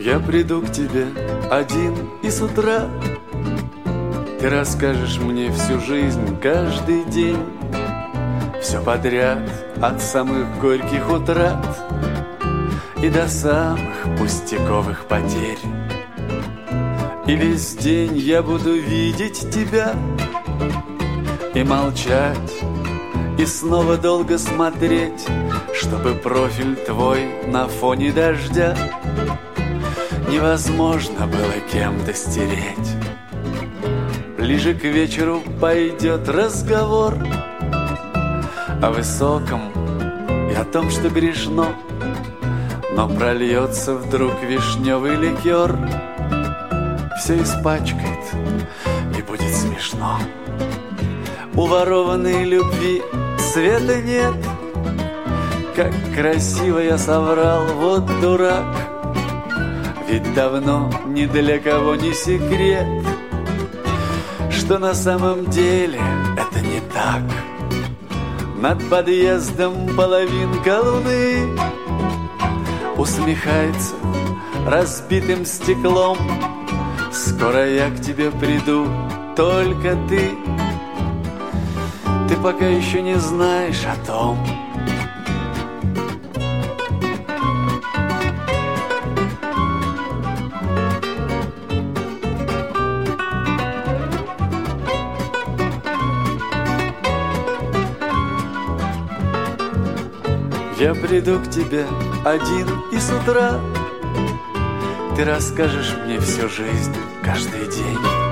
Я приду к тебе один и с утра ты расскажешь мне всю жизнь, каждый день, все подряд, от самых горьких утрат и до самых пустяковых потерь. И весь день я буду видеть тебя и молчать, и снова долго смотреть, чтобы профиль твой на фоне дождя невозможно было кем-то стереть. Ближе к вечеру пойдет разговор о высоком и о том, что грешно, но прольется вдруг вишневый ликер, все испачкает и будет смешно. У ворованной любви света нет, как красиво я соврал, вот дурак. Ведь давно ни для кого не секрет, что на самом деле это не так. Над подъездом половинка луны усмехается разбитым стеклом. Скоро я к тебе приду, только ты пока еще не знаешь о том. Я приду к тебе один и с утра ты расскажешь мне всю жизнь, каждый день.